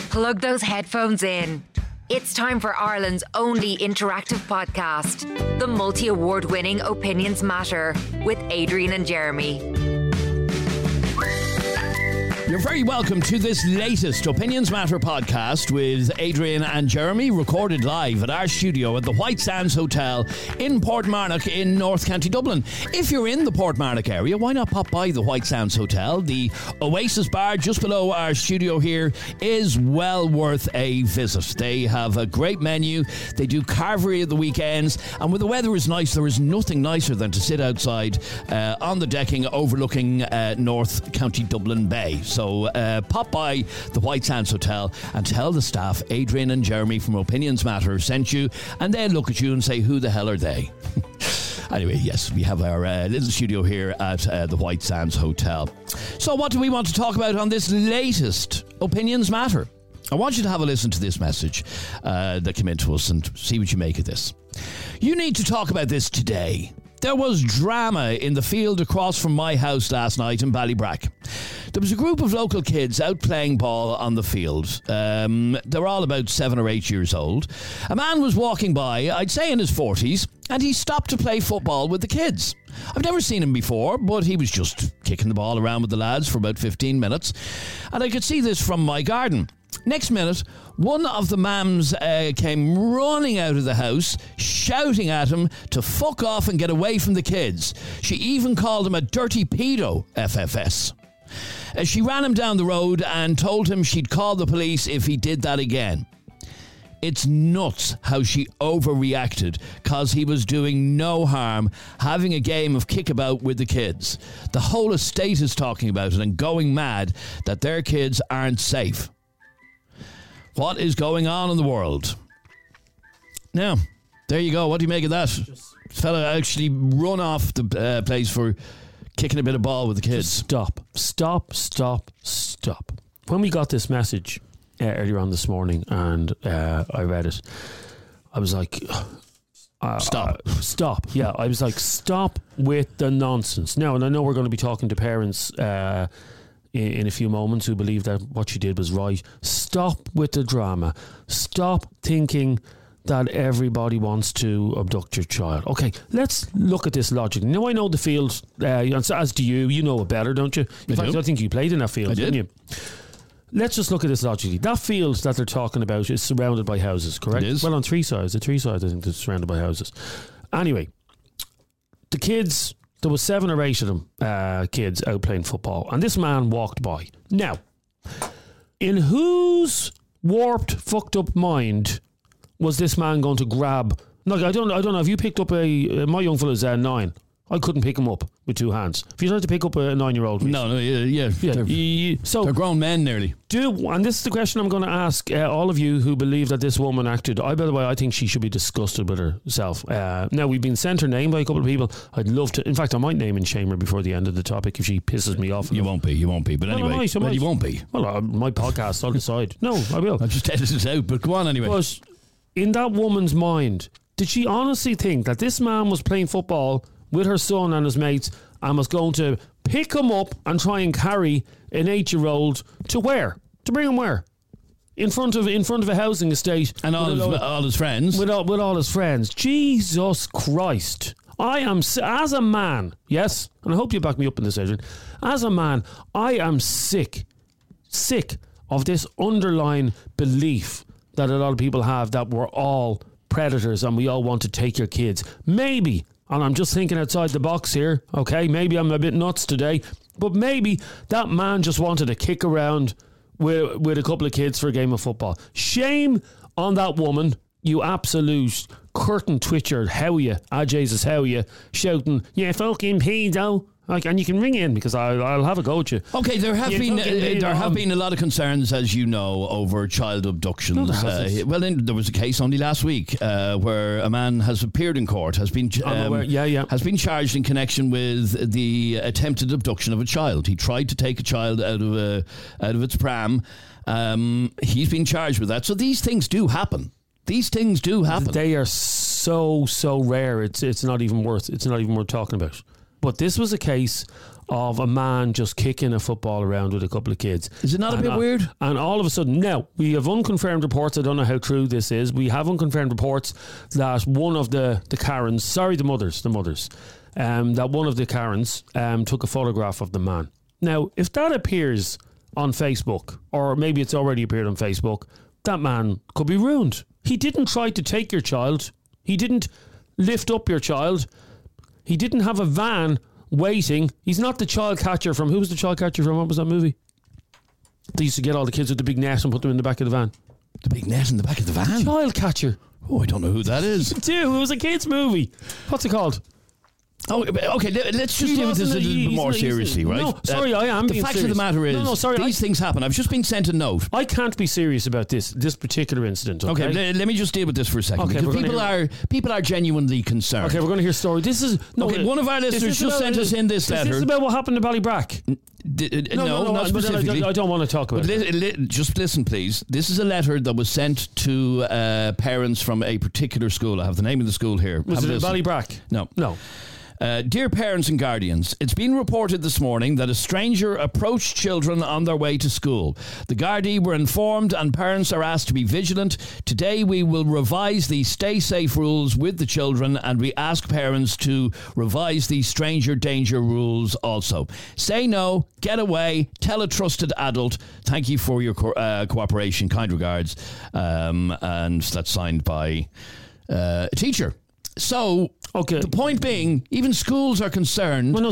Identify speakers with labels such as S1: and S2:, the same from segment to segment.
S1: Plug those headphones in. It's time for Ireland's only interactive podcast, the multi-award winning Opinions Matter with Adrian and Jeremy.
S2: You're very welcome to this latest Opinions Matter podcast with Adrian and Jeremy, recorded live at our studio at the White Sands Hotel in Portmarnock in North County Dublin. If you're in the Portmarnock area, why not pop by the White Sands Hotel? The Oasis Bar just below our studio here is well worth a visit. They have a great menu. They do carvery at the weekends, and when the weather is nice, there is nothing nicer than to sit outside on the decking overlooking North County Dublin Bay. So pop by the White Sands Hotel and tell the staff Adrian and Jeremy from Opinions Matter sent you, and they'll look at you and say, who the hell are they? Anyway, yes, we have our little studio here at the White Sands Hotel. So what do we want to talk about on this latest Opinions Matter? I want you to have a listen to this message that came into us and see what you make of this. You need to talk about this today. There was drama in the field across from my house last night in Ballybrack. There was a group of local kids out playing ball on the field. They were all about 7 or 8 years old. A man was walking by, I'd say in his 40s, and he stopped to play football with the kids. I've never seen him before, but he was just kicking the ball around with the lads for about 15 minutes. And I could see this from my garden. Next minute, one of the mams came running out of the house, shouting at him to fuck off and get away from the kids. She even called him a dirty pedo, FFS. She ran him down the road and told him she'd call the police if he did that again. It's nuts how she overreacted, because he was doing no harm, having a game of kickabout with the kids. The whole estate is talking about it and going mad that their kids aren't safe. What is going on in the world? Now, there you go. What do you make of that? This fella actually run off the place for kicking a bit of ball with the kids.
S3: Stop. When we got this message earlier on this morning and I read it, I was like... Stop. Yeah, I was like, stop with the nonsense. Now, and I know we're going to be talking to parents... in a few moments who believe that what she did was right. Stop with the drama. Stop thinking that everybody wants to abduct your child. Okay, let's look at this logically. Now, I know the field, as do you. You know it better, don't you? In fact, I think you played in that field, didn't you? Let's just look at this logically. That field that they're talking about is surrounded by houses, correct? It is. Well, on three sides. I think it's surrounded by houses. Anyway, the kids... There was 7 or 8 of them, kids, out playing football. And this man walked by. Now, in whose warped, fucked up mind was this man going to grab... Like, I don't know. Have you picked up my young fella's 9. I couldn't pick him up with 2 hands. If you tried to pick up a 9-year-old...
S2: No, yeah. They're grown men nearly.
S3: And this is the question I'm going to ask all of you who believe that this woman acted. By the way, I think she should be disgusted with herself. Now, we've been sent her name by a couple of people. I'd love to... In fact, I might name and shame her before the end of the topic if she pisses me off.
S2: You won't be. But anyway, you won't be.
S3: Well, my podcast, I'll decide. No, I will.
S2: I'll just edit it out, but go on anyway.
S3: But in that woman's mind, did she honestly think that this man was playing football with her son and his mates and was going to pick him up and try and carry an 8-year-old to where? To bring him where? In front of a housing estate.
S2: And all his friends.
S3: With all his friends. Jesus Christ. I am, as a man, yes, and I hope you back me up in this, Adrian. As a man, I am sick of this underlying belief that a lot of people have that we're all predators and we all want to take your kids. Maybe... And I'm just thinking outside the box here, okay? Maybe I'm a bit nuts today, but maybe that man just wanted to kick around with a couple of kids for a game of football. Shame on that woman, you absolute curtain twitcher, how you, Jesus, how you, shouting, "Yeah, fucking pedo." Like, and you can ring in because I'll have a go at you.
S2: Okay, there have been a lot of concerns, as you know, over child abductions.
S3: No,
S2: there was a case only last week where a man has appeared in court, has been charged in connection with the attempted abduction of a child. He tried to take a child out of its pram. He's been charged with that. So these things do happen. They are so rare. It's not even worth talking about. But this was a case
S3: of a man just kicking a football around with a couple of kids.
S2: Is it not a bit weird?
S3: And all of a sudden, now, we have unconfirmed reports, I don't know how true this is, we have unconfirmed reports that one of the Karens, the mothers, that one of the Karens took a photograph of the man. Now, if that appears on Facebook, or maybe it's already appeared on Facebook, that man could be ruined. He didn't try to take your child. He didn't lift up your child. He didn't have a van waiting. He's not the child catcher from... Who was the child catcher from? What was that movie? They used to get all the kids with the big net and put them in the back of the van.
S2: The big net in the back of the van?
S3: Child catcher.
S2: Oh, I don't know who that is.
S3: It was a kids' movie. What's it called?
S2: Oh, okay, let's just deal with this a little bit more seriously, right?
S3: No, sorry, I am being serious.
S2: The fact of the matter is, these things happen. I've just been sent a note.
S3: I can't be serious about this particular incident, okay?
S2: Let me just deal with this for a second.
S3: Okay,
S2: because people are genuinely concerned.
S3: Okay, we're going to hear a story. This is...
S2: one of our listeners just sent us in this letter.
S3: Is this about what happened to Ballybrack?
S2: No, not specifically.
S3: I don't want to talk about it.
S2: Just listen, please. This is a letter that was sent to parents from a particular school. I have the name of the school here.
S3: Was it Ballybrack?
S2: No. Dear parents and guardians, it's been reported this morning that a stranger approached children on their way to school. The Gardaí were informed and parents are asked to be vigilant. Today we will revise the stay safe rules with the children, and we ask parents to revise the stranger danger rules also. Say no, get away, tell a trusted adult. Thank you for your cooperation. Kind regards. And that's signed by a teacher. So, the point being, even schools are concerned.
S3: Well, no,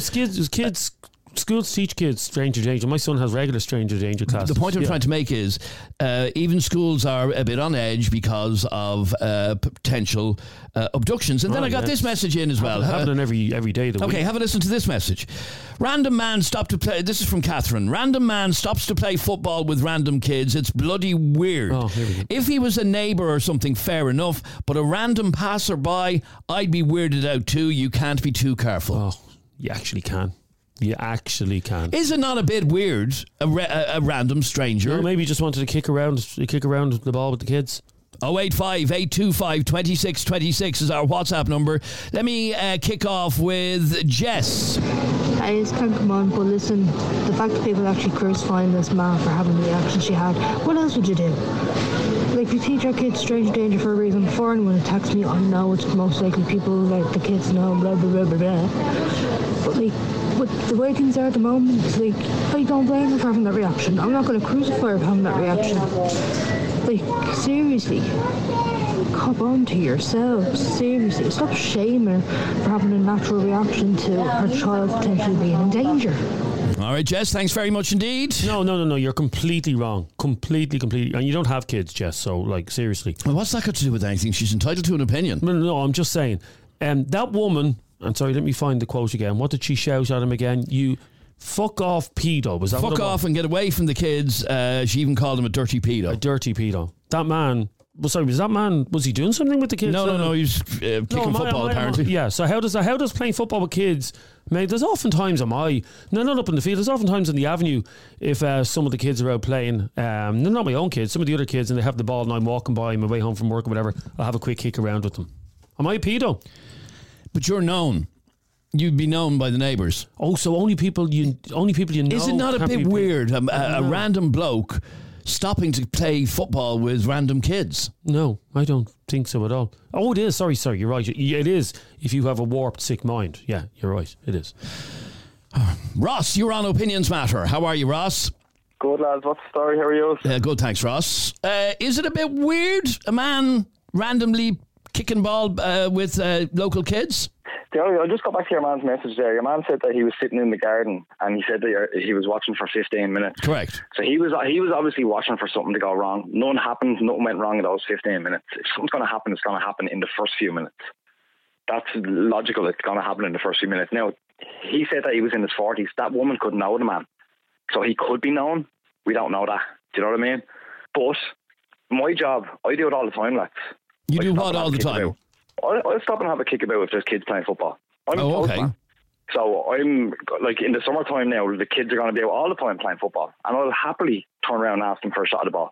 S3: schools teach kids stranger danger. My son has regular stranger danger classes.
S2: The point I'm trying to make is, even schools are a bit on edge because of potential abductions. And then I got this message in as well.
S3: Happening every day of the week.
S2: Okay, have a listen to this message. Random man stopped to play. This is from Catherine. Random man stops to play football with random kids. It's bloody weird.
S3: Oh, here we go.
S2: If he was a neighbour or something, fair enough. But a random passerby, I'd be weirded out too. You can't be too careful.
S3: Oh, you actually can. You actually can.
S2: Is it not a bit weird? A random stranger.
S3: No, maybe you just wanted to kick around the ball with the kids.
S2: 085 825 2626 is our WhatsApp number. Let me kick off with Jess.
S4: I just can't come on, but listen, the fact that people actually crucifying this man for having the action she had, what else would you do? Like, we teach our kids stranger danger for a reason. Before anyone attacks me, I know it's most likely people like the kids know, blah, blah, blah, blah, blah. But, like, with the way things are at the moment, it's like, I don't blame her for having that reaction. I'm not going to crucify her for having that reaction. Like, seriously, cop on to yourselves. Seriously, stop shaming her for having a natural reaction to her child potentially being in danger.
S2: All right, Jess, thanks very much indeed.
S3: No, you're completely wrong. Completely. And you don't have kids, Jess, so, like, seriously.
S2: Well, what's that got to do with anything? She's entitled to an opinion.
S3: No, I'm just saying. That woman, I'm sorry, let me find the quote again. What did she shout at him again? You... Fuck off, pedo. Was that
S2: fuck off and get away from the kids. She even called him a dirty pedo.
S3: A dirty pedo. That man... Was he doing something with the kids?
S2: No, he was kicking football, apparently.
S3: Yeah, so how does playing football with kids... Mate, there's oftentimes not up in the field, there's oftentimes in the avenue if some of the kids are out playing, not my own kids, some of the other kids, and they have the ball and I'm walking by on my way home from work or whatever, I'll have a quick kick around with them. Am I a pedo?
S2: But you're known. You'd be known by the neighbours.
S3: Oh, so only people you know.
S2: Is it not a bit weird? A random bloke stopping to play football with random kids?
S3: No, I don't think so at all. Oh, it is. Sorry, you're right. It is if you have a warped, sick mind. Yeah, you're right. It is.
S2: Ross, you're on Opinions Matter. How are you, Ross?
S5: Good, lads. What's the story? How are you?
S2: Good, thanks, Ross. Is it a bit weird? A man randomly kicking ball with local kids?
S5: I just got back to your man's message there. Your man said that he was sitting in the garden and he said that he was watching for 15 minutes.
S2: Correct.
S5: So he was obviously watching for something to go wrong. Nothing happened. Nothing went wrong in those 15 minutes. If something's going to happen, it's going to happen in the first few minutes. That's logical. It's going to happen in the first few minutes. Now, he said that he was in his 40s. That woman could know the man. So he could be known. We don't know that. Do you know what I mean? But my job, I do it all the time, lads.
S2: You do what all the time?
S5: I'll stop and have a kick about if there's kids playing football. I'm a postman. So I'm like in the summertime now, the kids are going to be out all the time playing football, and I'll happily turn around and ask them for a shot of the ball.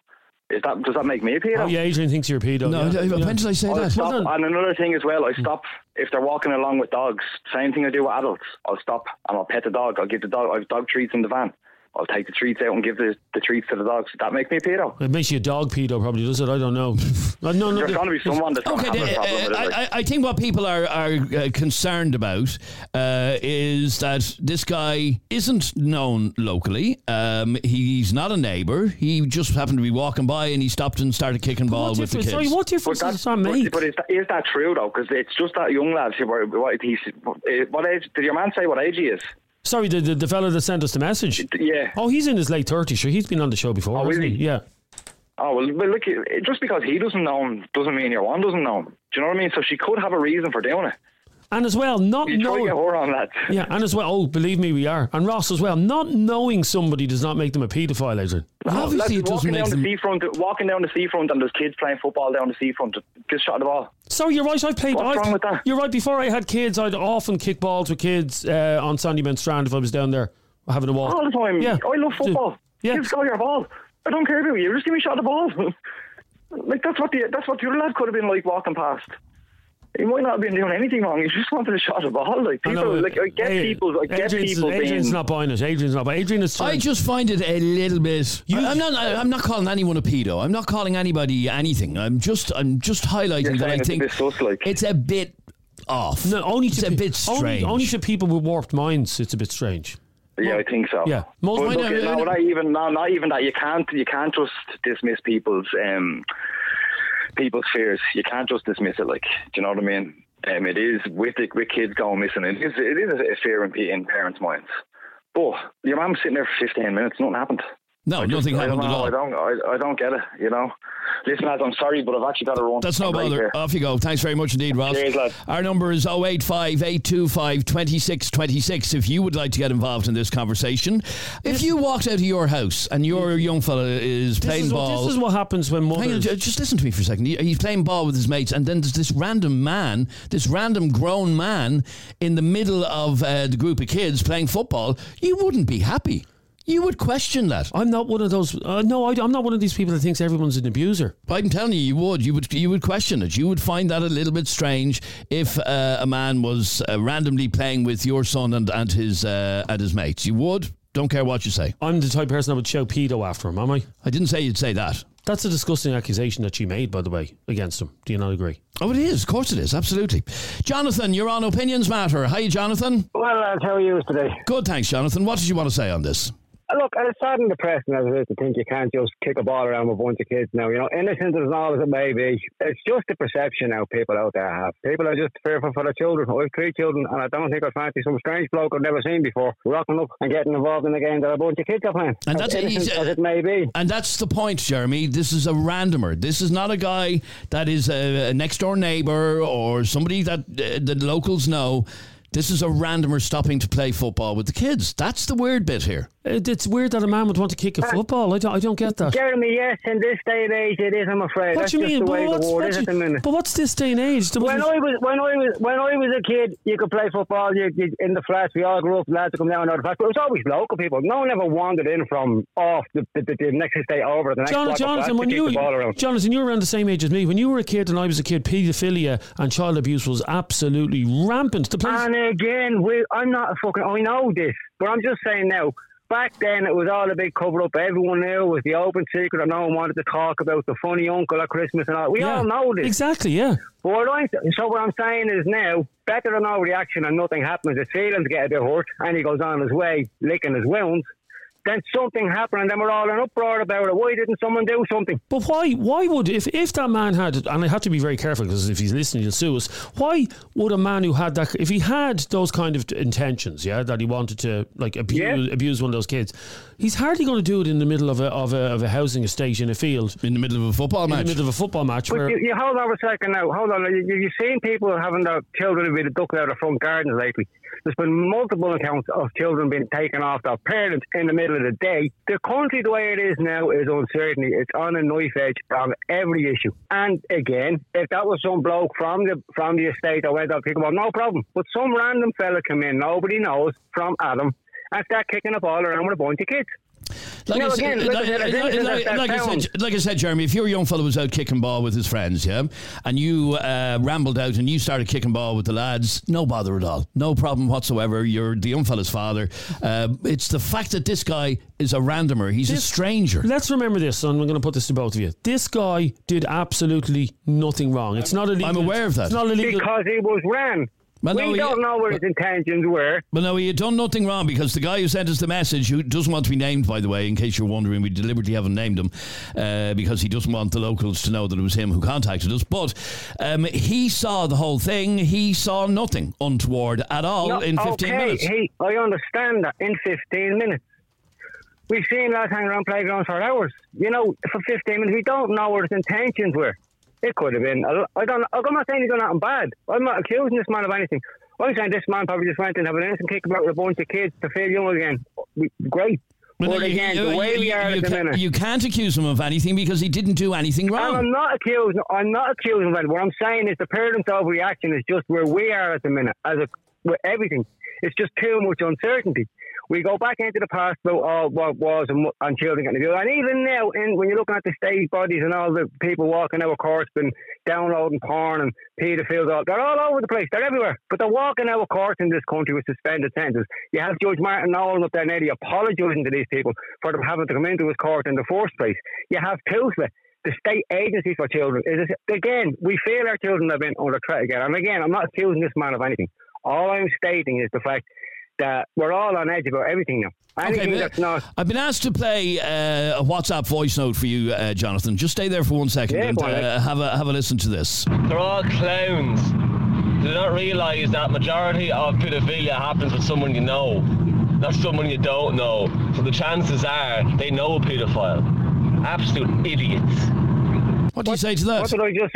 S5: Does that make me a pedo?
S3: Oh yeah, Adrian thinks you're a pedo.
S2: No, when did I say that?
S5: Stop. And another thing as well, I stop if they're walking along with dogs. Same thing I do with adults. I'll stop and I'll pet the dog. I'll give the dog. I have dog treats in the van. I'll take the treats out and give the treats to the dogs. That makes me a pedo.
S3: It makes you a dog pedo, probably, does it? I don't know. No,
S5: There's going to be someone that's going to have a problem with it.
S2: I think what people are concerned about is that this guy isn't known locally. He's not a neighbour. He just happened to be walking by and he stopped and started kicking ball with the kids.
S3: Sorry, what difference does that make?
S5: But is that true, though? Because it's just that young lad. What age? Did your man say what age he is?
S3: Sorry, the fella that sent us the message?
S5: Yeah.
S3: Oh, he's in his late 30s. Sure, he's been on the show before, hasn't he? Yeah.
S5: Oh, well, look, just because he doesn't know him doesn't mean your one doesn't know him. Do you know what I mean? So she could have a reason for doing it.
S3: And as well, not
S5: you
S3: knowing...
S5: You try to get her on that.
S3: Yeah, and as well, oh, believe me, we are. And Ross as well, not knowing somebody does not make them a paedophile, Adrian.
S2: Well, obviously it doesn't make them...
S5: Walking down the seafront and there's kids playing football down the seafront, get shot at the ball.
S3: So you're right, I've played...
S5: What's wrong with that?
S3: You're right, before I had kids, I'd often kick balls with kids on Sandybend Strand if I was down there having a walk.
S5: All the time. Yeah. I love football. Yeah. Kids go your ball. I don't care about you. Just give me a shot at the ball. Like, that's what the other lad could have been like walking past. He might not have been doing anything wrong. He just wanted a shot at the ball. Like, people, I get people
S3: Adrian's not buying it. Adrian is trying.
S2: I just find it a little bit... I'm not calling anyone a pedo. I'm not calling anybody anything. I'm just highlighting that I think it's a bit off. No, it's a bit strange.
S3: Only to people with warped minds, it's a bit strange.
S5: Yeah, I think so.
S3: Yeah,
S5: not even that. You can't just dismiss people's fears. You can't just dismiss it. Like, do you know what I mean? It is with kids going missing. It is a fear in parents' minds. But your mum's sitting there for 15 minutes. Nothing happened.
S2: No, nothing happened at all.
S5: I don't get it, you know. Listen, lads, I'm sorry, but I've actually got to run.
S2: That's no bother. Off you go. Thanks very much indeed, Ross.
S5: Cheers, lads.
S2: Our number is 085 825 2626 if you would like to get involved in this conversation. If you walked out of your house and your young fella is playing ball...
S3: This is what happens when mothers...
S2: Hang on, just listen to me for a second. He's playing ball with his mates and then there's this random grown man in the middle of the group of kids playing football. You wouldn't be happy. You would question that.
S3: I'm not one of those. I'm not one of these people that thinks everyone's an abuser.
S2: I'm telling you, you would question it. You would find that a little bit strange if a man was randomly playing with your son and his mates. You would. Don't care what you say.
S3: I'm the type of person that would shout pedo after him, am I?
S2: I didn't say you'd say that.
S3: That's a disgusting accusation that she made, by the way, against him. Do you not agree?
S2: Oh, it is. Of course it is. Absolutely. Jonathan, you're on Opinions Matter. Hi, Jonathan.
S6: Well, lads, how are you today?
S2: Good, thanks, Jonathan. What did you want to say on this?
S6: Look, it's sad and depressing as it is to think you can't just kick a ball around with a bunch of kids now. You know, innocent as all as it may be, it's just the perception now people out there have. People are just fearful for their children. I have 3 children, and I don't think I'd fancy some strange bloke I've never seen before rocking up and getting involved in a game that a bunch of kids are playing.
S2: And that's
S6: innocent as it may be.
S2: And that's the point, Jeremy. This is a randomer. This is not a guy that is a next door neighbour or somebody that the locals know. This is a randomer stopping to play football with the kids. That's the weird bit here.
S3: It's weird that a man would want to kick a football. I don't get that.
S6: Jeremy, yes, in this day and age it is, I'm afraid.
S3: What
S6: That's
S3: do you
S6: just
S3: mean?
S6: the way the world is at the minute.
S3: But what's this day and age?
S6: When I was a kid, you could play football you in the flats. We all grew up, lads to come down out of the flats. But it was always local people. No one ever wandered in from off the next estate over the next block
S3: Jonathan, when you were around the same age as me, when you were a kid and I was a kid, paedophilia and child abuse was absolutely rampant.
S6: And again, I know this, but I'm just saying now, back then it was all a big cover-up. Everyone knew it was the open secret and no one wanted to talk about the funny uncle at Christmas and all. We all know this.
S3: Exactly, yeah.
S6: But what I'm saying is now, better than no reaction and nothing happens. His feelings get a bit hurt and he goes on his way, licking his wounds. Then something happened and then we're all in uproar about it. Why didn't someone do something?
S3: But why would, if that man had, and I have to be very careful because if he's listening he'll sue us, why would a man who had that, if he had those kind of intentions, that he wanted to like abuse one of those kids, he's hardly going to do it in the middle of a housing estate in a field.
S2: In the middle of a football match.
S3: In the middle of a football match.
S6: But you hold on a second now, hold on. You've seen people having their children being abducted out of front gardens lately. There's been multiple accounts of children being taken off their parents in the middle of the day. The country, the way it is now, is uncertainty. It's on a knife edge on every issue. And again, if that was some bloke from the estate that went out to pick him up, no problem. But some random fella come in, nobody knows, from Adam, and start kicking a ball around with a bunch of kids.
S2: Like I said, Jeremy, if your young fellow was out kicking ball with his friends, yeah, and you rambled out and you started kicking ball with the lads, no bother at all. No problem whatsoever. You're the young fella's father. It's the fact that this guy is a randomer. He's a stranger. Let's
S3: remember this, son. I'm going to put this to both of you. This guy did absolutely nothing wrong. It's not illegal.
S2: I'm aware of that.
S3: It's not illegal.
S6: Because he was ran.
S2: Well,
S6: we don't know what his intentions were.
S2: Well, no, he had done nothing wrong, because the guy who sent us the message, who doesn't want to be named, by the way, in case you're wondering, we deliberately haven't named him because he doesn't want the locals to know that it was him who contacted us. But he saw the whole thing. He saw nothing untoward at all in 15 minutes.
S6: I understand that in 15 minutes. We've seen lads hang around playgrounds for hours. You know, for 15 minutes, we don't know what his intentions were. It could have been. I'm not saying he's done nothing bad. I'm not accusing this man of anything. I'm saying this man probably just went and have an innocent kick about with a bunch of kids to feel young again. Great. But again, the way we are at the minute.
S2: You can't accuse him of anything because he didn't do anything wrong.
S6: I'm not accusing him of anything. What I'm saying is the parents' overreaction is just where we are at the minute. With everything. It's just too much uncertainty. We go back into the past about what was and children getting abused. And even now, when you're looking at the state bodies and all the people walking out of courts, been downloading porn and paedophiles, they're all over the place. They're everywhere. But they're walking out of courts in this country with suspended sentences. You have Judge Martin Nolan up there now apologising to these people for them having to come into his court in the first place. You have TUSLA, the state agency for children. Again, we feel our children have been under threat again. And again, I'm not accusing this man of anything. All I'm stating is the fact that we're all on edge about everything now. Anything that's not.
S2: I've been asked to play a WhatsApp voice note for you, Jonathan. Just stay there for 1 second and have a listen to this.
S7: They're all clowns. They don't realise that majority of paedophilia happens with someone you know, not someone you don't know. So the chances are they know a paedophile. Absolute idiots.
S2: What do you say to that?
S6: What did I just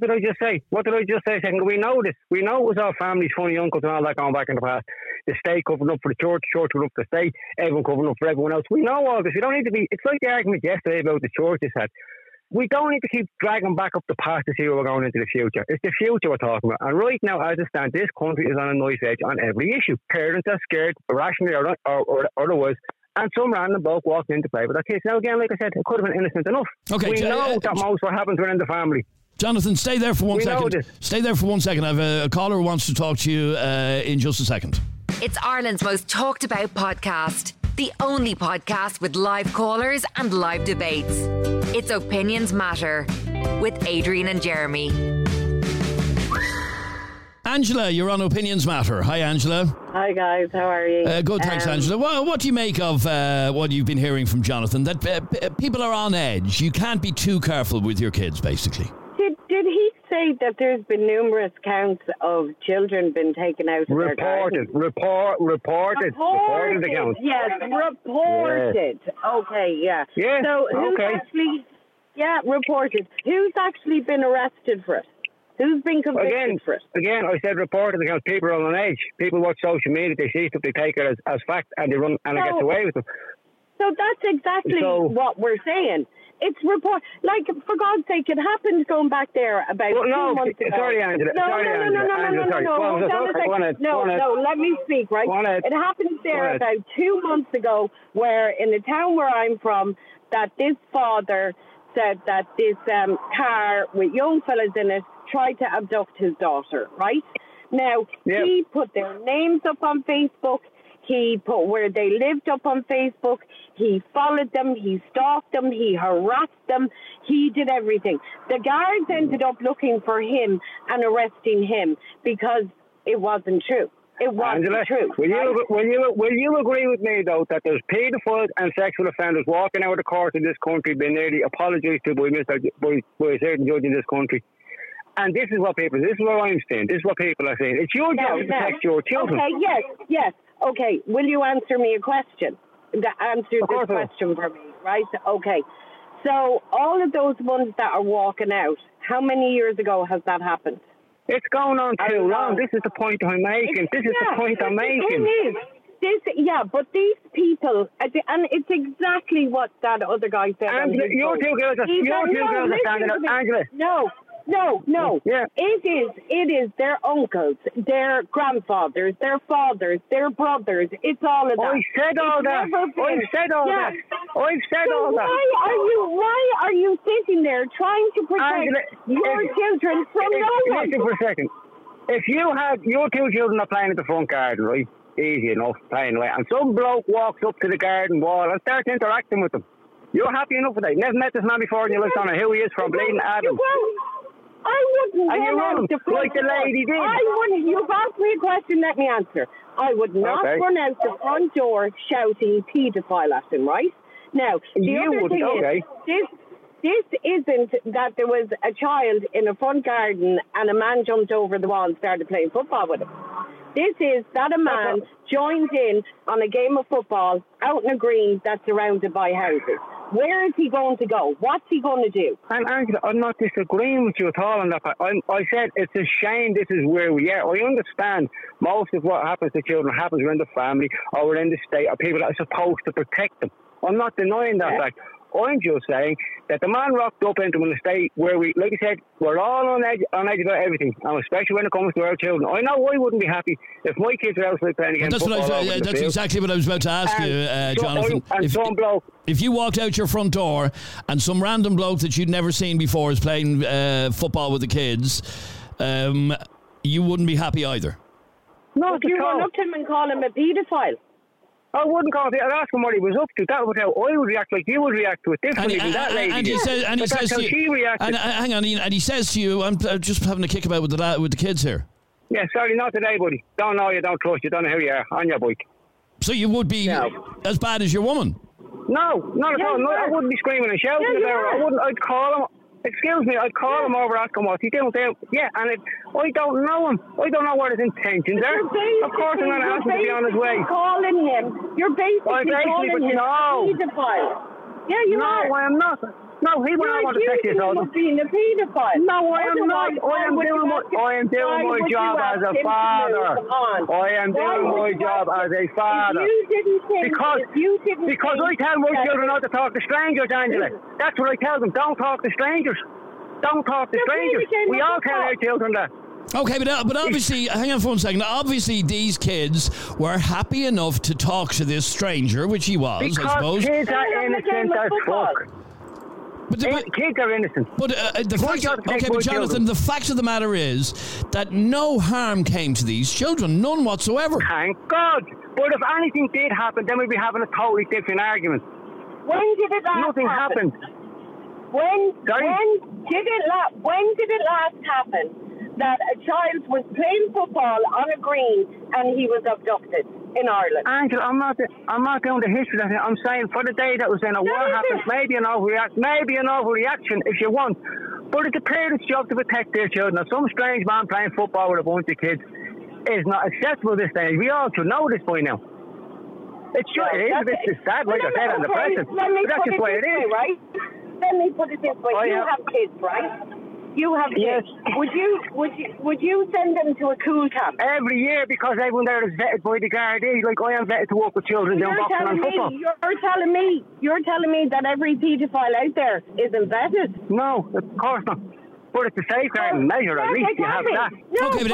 S6: say? Second, we know this. We know it was our families, funny uncles and all that going back in the past. The state covering up for the church covering up for the state, everyone covering up for everyone else. We know all this. We don't need to be. It's like the argument yesterday about the churches had. We don't need to keep dragging back up the past to see where we're going into the future. It's the future we're talking about. And right now, as it stands, this country is on a knife edge on every issue. Parents are scared, irrationally or otherwise. And some random bloke walked in to play with their kids. Now, again, like I said, it could have been innocent enough.
S2: Okay,
S6: we know that most what happens within the family.
S2: Jonathan, stay there for 1 second. Stay there for 1 second. I have a caller who wants to talk to you in just a second.
S1: It's Ireland's most talked about podcast. The only podcast with live callers and live debates. It's Opinions Matter with Adrian and Jeremy.
S2: Angela, you're on Opinions Matter. Hi, Angela.
S8: Hi, guys. How are you?
S2: Good, thanks, Angela. Well, what do you make of what you've been hearing from Jonathan? That people are on edge. You can't be too careful with your kids, basically.
S8: Did he say that there's been numerous counts of children been taken out of their gardens?
S6: Reported accounts.
S8: Yes, reported. Yes. Okay, yeah.
S6: Yes,
S8: so who's actually... Yeah, reported. Who's actually been arrested for it? Who's been convicted for it?
S6: Again, I said reported accounts. People are on edge. People watch social media. They see stuff. They take it as fact and they run and it gets away with them.
S8: So that's exactly what we're saying. It's report, like, for God's sake, it happened going back there about 2 months ago.
S6: Sorry, Angela.
S8: No, let me speak, right? It happened there about 2 months ago where in the town where I'm from, that this father said that this car with young fellas in it tried to abduct his daughter, right? Now, he put their names up on Facebook. He put where they lived up on Facebook. He followed them. He stalked them. He harassed them. He did everything. The guards ended up looking for him and arresting him because it wasn't true. It wasn't true.
S6: Will you agree with me, though, that there's paedophiles and sexual offenders walking out of the court in this country being nearly apologised to by a certain judge in this country? And this is what I'm saying. This is what people are saying. It's your job to protect your children.
S8: Okay, yes. Okay, will you answer me a question? Answer this question for me, right? Okay. So all of those ones that are walking out, how many years ago has that happened?
S6: It's going on too long. This is the point I'm making.
S8: But these people, and it's exactly what that other guy said.
S6: Angela, your two girls are standing up. Angela.
S8: No. No.
S6: Yeah.
S8: It is their uncles, their grandfathers, their fathers, their brothers. It's all of that.
S6: I said all that. I've said all that.
S8: Why are you sitting there trying to protect your children from no one?
S6: Listen for a second. If you had your 2 children are playing at the front garden, right? Easy enough, playing away, and some bloke walks up to the garden wall and starts interacting with them. You're happy enough with that. You never met this man before in your life, don't know who he is from, Bleeding Adam.
S8: I wouldn't run out the front
S6: like the lady did.
S8: I wouldn't. You've asked me a question, let me answer. I would not run out the front door shouting paedophile at him, right? Now, the other thing is, this isn't that there was a child in a front garden and a man jumped over the wall and started playing football with him. This is that a man joins in on a game of football out in a green that's surrounded by houses. Where is he going to go? What's he going to do?
S6: And Angela, I'm not disagreeing with you at all on that. I said it's a shame this is where we are. I understand most of what happens to children happens within the family or within the state or people that are supposed to protect them. I'm not denying that fact. I'm just saying that the man rocked up into an estate where we, like I said, we're all on edge about everything, and especially when it comes to our children. I know I wouldn't be happy if my kids were outside playing against football.
S2: That's exactly what I was about to ask you, Jonathan. If you walked out your front door and some random bloke that you'd never seen before is playing football with the kids, you wouldn't be happy either.
S8: No, if you run up to him and call him a paedophile.
S6: I wouldn't call it. I'd ask him what he was up to. That was how I would react. Like you would react to it differently than that lady.
S2: And he says to you, hang on, and he says to you, "I'm just having a kickabout with the kids here."
S6: Yeah, sorry, not today, buddy. Don't know you, don't trust you, don't know who you are on your bike.
S2: So you would be as bad as your woman?
S6: No, not at all. No, I wouldn't be screaming and shouting about her. I'd call him. Excuse me, I'd call him over, ask him what's he doing there. Yeah, and I don't know him. I don't know what his intentions are. Of course I'm going to ask him to be on his way.
S8: You're basically calling him a paedophile. Yeah, you are.
S6: No, I am not. No, he would not want to take this on.
S8: Being a paedophile.
S6: No, I am not. I am doing my job as a father. I am doing my job as a father. Because I tell my children not to talk to strangers, Angela. That's what I tell them. Don't talk to strangers. Don't talk to strangers. We all tell our children that.
S2: Okay, but obviously, hang on for 1 second. Obviously, these kids were happy enough to talk to this stranger, which he was,
S6: because
S2: I suppose.
S6: Kids are innocent as fuck. But kids are innocent.
S2: But Jonathan, the fact of the matter is that no harm came to these children, none whatsoever.
S6: Thank God. But if anything did happen, then we'd be having a totally different argument.
S8: When did it last
S6: Nothing
S8: happen? When did it last happen that a child was playing football on a green and he was abducted in Ireland?
S6: Angela, I'm not doing the history of it. I'm saying for the day that was in a war happens, maybe an overreaction if you want. But it's a parent's job to protect their children. Now, some strange man playing football with a bunch of kids is not acceptable this day. We all should know this by now. It is a bit sad, like I said, and depressing. But that's just the way it is.
S8: Right? Let me put it this way. You have kids, right? You have kids. Would you send them to a cool camp?
S6: Every year, because everyone there is vetted by the Gardaí. Like I am vetted to work with children doing boxing and football.
S8: You're telling me that every paedophile out there isn't vetted?
S6: No, of course not. But it's a safeguarding measure, at least you have that.
S8: No,
S2: okay,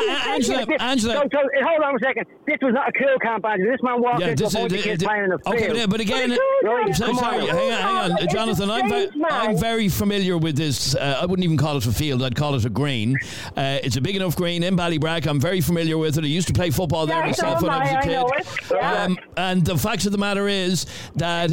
S2: but Angela.
S6: So, hold on a second. This was not a cool camp, Angela. This man walked into a bunch of kids playing in the field.
S2: Okay, but again, sorry, hang on, Jonathan. I'm very familiar with this. I wouldn't even call it a field. I'd call it a green. It's a big enough green in Ballybrack. I'm very familiar with it. I used to play football there myself when I was a kid. And the fact of the matter is that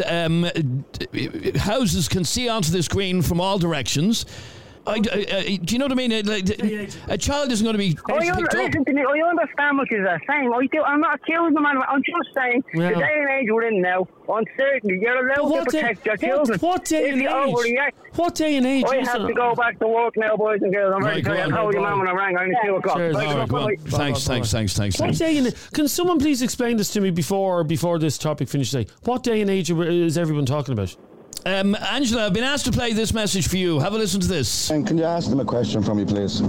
S2: houses can see onto this green from all directions. Do you know what I mean? A child isn't going to be picked up.
S6: Listen to me. I understand what you're saying. I'm not accusing the man. I'm just saying the day and age we're in now, uncertainty, you're allowed to protect your children.
S3: What day and age? What day and age?
S6: I have to go back to work now, boys and girls. I'm very sorry. I told your mum when I rang. I only 2 o'clock.
S2: Thanks.
S3: What day and can someone please explain this to me before this topic finishes? What day and age is everyone talking about?
S2: Angela, I've been asked to play this message for you. Have a listen to this.
S9: And can you ask them a question from me, please?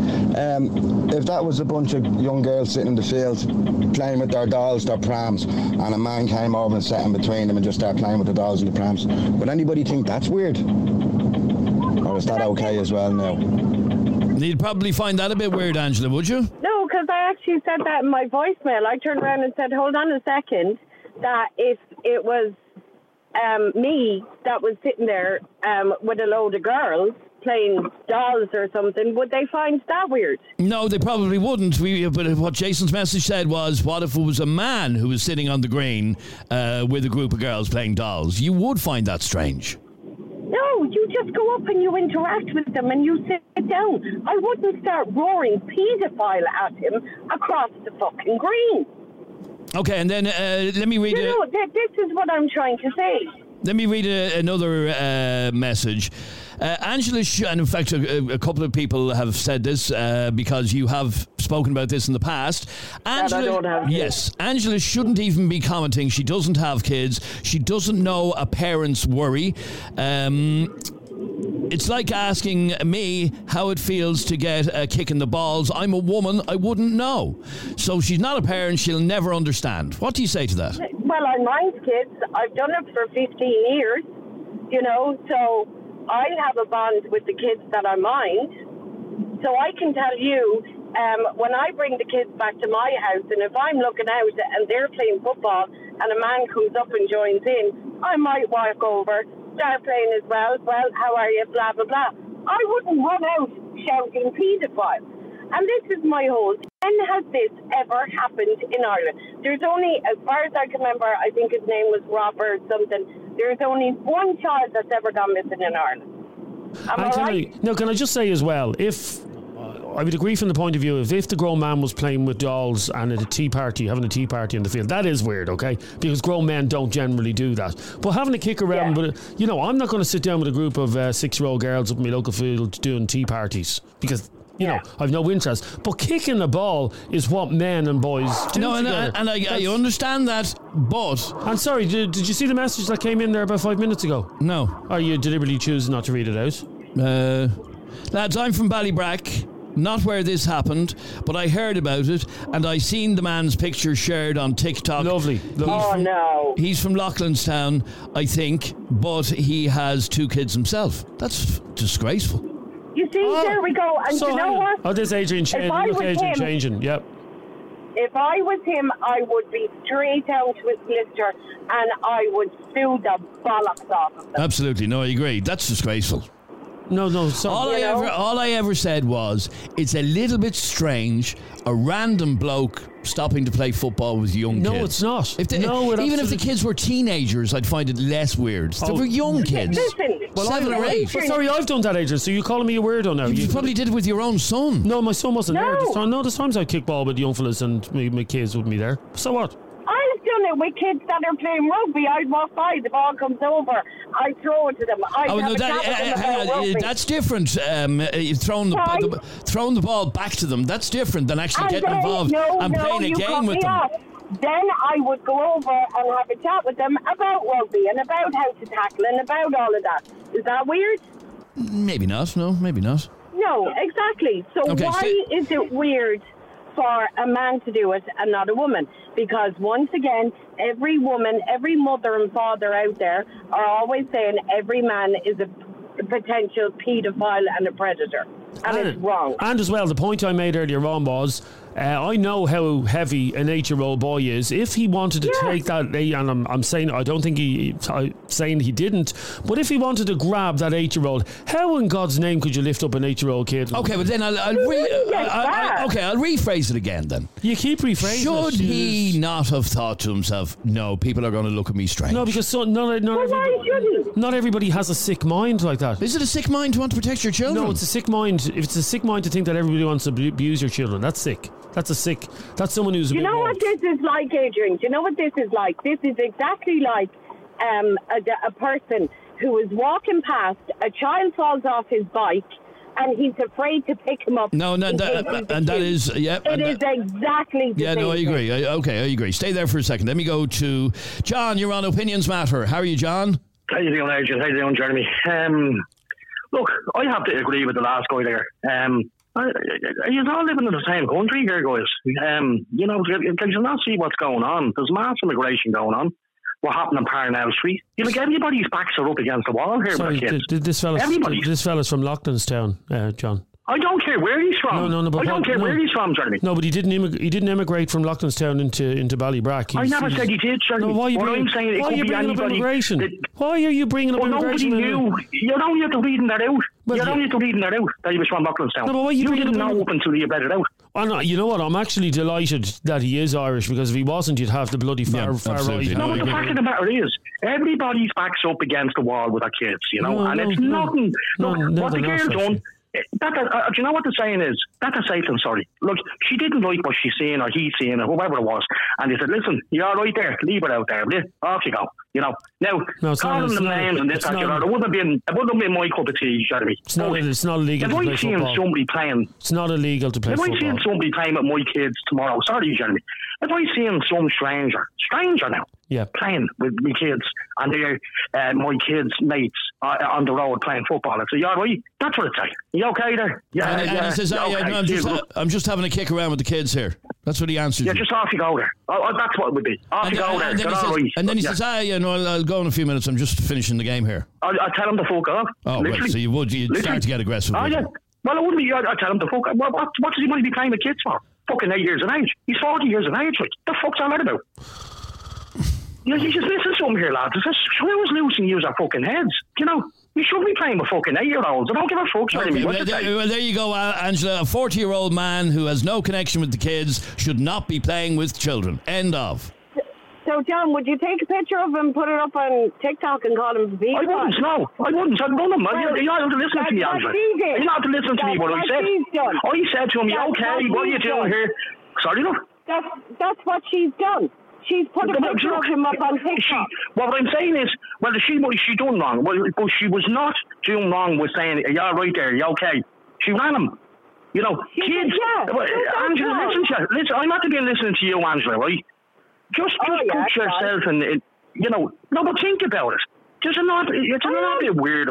S9: If that was a bunch of young girls sitting in the field playing with their dolls, their prams, and a man came over and sat in between them and just started playing with the dolls and the prams, would anybody think that's weird? Or is that okay as well now?
S2: You'd probably find that a bit weird, Angela, would you?
S8: No, because I actually said that in my voicemail. I turned around and said, hold on a second, that if it was me that was sitting there with a load of girls playing dolls or something, would they find that weird?
S2: No, they probably wouldn't. But what Jason's message said was, what if it was a man who was sitting on the green with a group of girls playing dolls? You would find that strange.
S8: No, you just go up and you interact with them and you sit down. I wouldn't start roaring paedophile at him across the fucking green.
S2: Okay, and then let me read
S8: this is what I'm trying to say.
S2: Let me read another message. Angela, and in fact, a couple of people have said this because you have spoken about this in the past. Angela,
S8: I don't have kids.
S2: Yes, Angela shouldn't even be commenting. She doesn't have kids. She doesn't know a parent's worry. It's like asking me how it feels to get a kick in the balls. I'm a woman. I wouldn't know. So she's not a parent. She'll never understand. What do you say to that?
S8: Well, I mind kids. I've done it for 15 years, so I have a bond with the kids that I mind. So I can tell you, when I bring the kids back to my house, and if I'm looking out and they're playing football and a man comes up and joins in, I might walk over, start playing as well. Well, how are you? Blah, blah, blah. I wouldn't run out shouting paedophile. And this is my whole. When has this ever happened in Ireland? There's only, as far as I can remember, I think his name was Robert something. There's only one child that's ever gone missing in Ireland.
S3: Can I just say as well, if I would agree from the point of view if the grown man was playing with dolls and at a tea party, having a tea party in the field, that is weird, okay? Because grown men don't generally do that. But having a kick around, I'm not going to sit down with a group of 6-year-old girls up in my local field doing tea parties because. I've no interest. But kicking the ball is what men and boys do.
S2: No, and I understand that, but...
S3: I'm sorry, did you see the message that came in there about 5 minutes ago?
S2: No.
S3: Are you deliberately choosing not to read it out?
S2: Lads, I'm from Ballybrack, not where this happened, but I heard about it, and I seen the man's picture shared on TikTok.
S3: Lovely.
S8: No.
S2: He's from Loughlinstown, I think, but he has 2 kids himself. That's disgraceful.
S8: You see, there we go. And you know what?
S3: Oh, there's Adrian changing. Yep.
S8: If I was him, I would be straight down to his solicitor and I would sue the bollocks off of them.
S2: Absolutely. No, I agree. That's disgraceful.
S3: No. So
S2: all I ever said was, it's a little bit strange, a random bloke stopping to play football with young kids.
S3: No, it's not.
S2: Even if the kids were teenagers, I'd find it less weird. They were young kids.
S8: Listen,
S2: 7 or 8.
S3: Well, sorry, I've done that, Adrian, so you're calling me a weirdo now.
S2: You probably did it with your own son.
S3: No, my son wasn't there. There's times I kick ball with young fellas and my kids with me there. So what?
S8: I've done it with kids that are playing rugby. I'd walk by, the ball comes over, I throw it to them.
S2: That's different. Throwing the ball back to them, that's different than actually getting involved and playing a game with them.
S8: Then I would go over and have a chat with them about rugby and about how to tackle and about all of that. Is that weird?
S2: Maybe not. No, maybe not.
S8: No, exactly. So why is it weird for a man to do it and not a woman? Because once again, every woman, every mother and father out there are always saying every man is a potential paedophile and a predator. And it's wrong.
S3: And as well, the point I made earlier on was, I know how heavy an 8-year-old boy is. If he wanted to take that, and I'm saying, I don't think I'm saying he didn't, but if he wanted to grab that 8-year-old, how in God's name could you lift up an 8-year-old kid?
S2: Okay, but then I'll rephrase it again then.
S3: You keep rephrasing
S2: Should he not have thought to himself, no, people are going to look at me strange?
S3: No, because not everybody has a sick mind like that.
S2: Is it a sick mind to want to protect your children?
S3: No, it's a sick mind. If it's a sick mind to think that everybody wants to abuse your children, that's sick. That's someone who's.
S8: You know what this is like, Adrian? Do you know what this is like? This is exactly like a person who is walking past, a child falls off his bike, and he's afraid to pick him up.
S2: That is
S8: exactly the same
S2: I agree. I agree. Stay there for a second. Let me go to John. You're on Opinions Matter. How are you, John?
S10: How you doing, Adrian? How you doing, Jeremy? Look, I have to agree with the last guy there. You're all living in the same country here, guys. Can you not see what's going on? There's mass immigration going on. What happened in Parnell Street? Everybody's backs are up against the wall here.
S3: Sorry, this fella's from Loughlinstown, John.
S10: I don't care where he's from.
S3: No, but
S10: I don't care where he's from, Jeremy.
S3: No, but he didn't emigrate from Loughlinstown into Ballybrack.
S10: I never said he did, Jeremy.
S3: No, why are you bringing up immigration? Why are you bringing up immigration?
S10: Nobody knew. You're only after reading that out. You're only after reading that out that he was from Loughlinstown.
S3: No, but why you
S10: didn't know up until you read it out.
S3: Oh, no, you know what? I'm actually delighted that he is Irish, because if he wasn't, you'd have the bloody far right.
S10: No, but the fact of the matter is, everybody's backs up against the wall with their kids, you know, it's nothing. Look, what the girl done. Do you know what the saying is? That's a safe and sorry. Look, she didn't like what she's saying or he's saying or whoever it was, and they said, "Listen, you're all right there. Leave it out there, will you? Off you go." You know. Now, calling them names and this and that, it wouldn't have been my cup of tea, Jeremy.
S3: It's not illegal to play football.
S10: Somebody playing,
S3: it's not illegal to play football.
S10: If I see somebody playing with my kids tomorrow, sorry, Jeremy. If I see some stranger now, playing with my kids and they're my kids' mates on the road playing football, I'd say, "You're right." That's what I'd say. You okay there? Yeah.
S2: And he says, I'm just having a kick around with the kids here. That's what he answers.
S10: Yeah, just off you go there. That's what it would be. Off you go there.
S2: And then he says, I'll go in a few minutes. I'm just finishing the game here.
S10: I'll tell him to fuck off.
S2: Oh, right. So you'd start to get aggressive.
S10: Oh, yeah. Well, it wouldn't be. I'd tell him to fuck off. What does he want to be playing with kids for? Fucking 8 years of age. He's 40 years of age. Like, the fuck's all that about? You just listen to him here, lads. Who's losing you our fucking heads? You know, you shouldn't be playing with fucking 8-year-olds. I don't give a fuck.
S2: Okay, well, there you go, Angela. A 40-year-old man who has no connection with the kids should not be playing with children. End of.
S8: So, John, would you take a picture of him, put it up on TikTok and call him the
S10: I wouldn't, no. I wouldn't. I'd run him. You're not to listen to me, Angela. You're not to listen to me what I said. I said to him, "You okay? What are you doing here?" Sorry, look.
S8: That's what she's done. She's put a picture of him up on TikTok.
S10: What I'm saying is, she done wrong. Well, but she was not doing wrong with saying, "You're right there, you okay?" She ran him. You know, kids. Angela, listen. I'm not to be listening to you, Angela, right? Just put yourself in, you know. No, but think about it. It's a little bit weird, a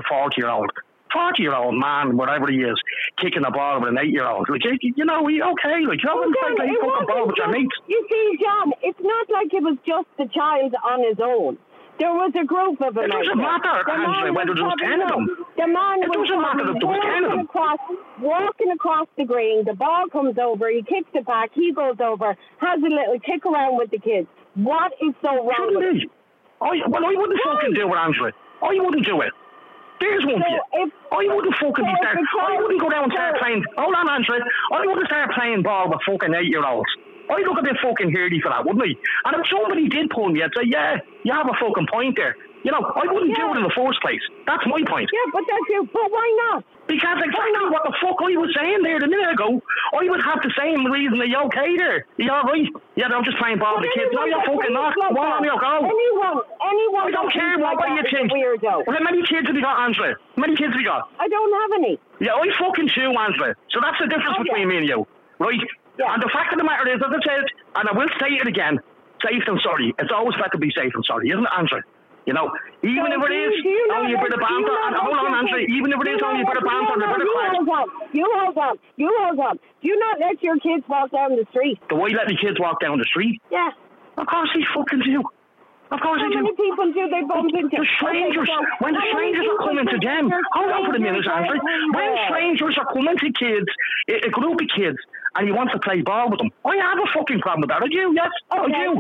S10: 40-year-old man, whatever he is, kicking a ball with an 8-year-old. Like, you know, okay. Like, you haven't played a fucking ball with your mates.
S8: You see, John, it's not like it was just the child on his own. There was a group of them.
S10: It doesn't matter, Angela, whether there was 10 of them.
S8: The man
S10: it doesn't matter if there was 10 of them.
S8: Walking across the green, the ball comes over, he kicks it back, he goes over, has a little kick around with the kids. What is so wrong with it?
S10: I wouldn't fucking do it, Angela. I wouldn't do it. There's one for you. I wouldn't fucking be there. I wouldn't go down and start playing. Hold on, Angela. I wouldn't start playing ball with fucking 8-year-olds. I'd look a bit fucking hardy for that, wouldn't I? And if somebody did pull me, I'd say, "Yeah, you have a fucking point there." You know, I wouldn't do it in the first place. That's my point.
S8: Yeah, but that's you. But why not?
S10: Because exactly what the fuck I was saying there a minute ago, I would have the same reason. Are you okay there? Are you alright? Yeah, I'm just playing ball with the kids. No, you're fucking not. Go on, you go.
S8: Anyone.
S10: I don't care what way you think. How many kids have you got, Angela? How many kids have you got?
S8: I don't have any.
S10: Yeah, I fucking 2, Angela. So that's the difference between me and you, right? Yeah. And the fact of the matter is, as I said, and I will say it again, safe and sorry. It's always better to be safe and sorry, isn't it, Angela? You know, even if it is only a bit of banter, and hold on, Angela, even if it is only a bit of banter and a bit of crack.
S8: You hold on. Do you not let your kids walk down the street?
S10: Do I let the kids walk down the street?
S8: Yeah.
S10: Of course they fucking do. Of course they do.
S8: How many people do they bump into?
S10: The strangers, when the strangers are coming to them, hold on for a minute, Angela. When strangers are coming to kids, a group of kids, and you want to play ball with them, I have a fucking problem with that. I do, yes, I do.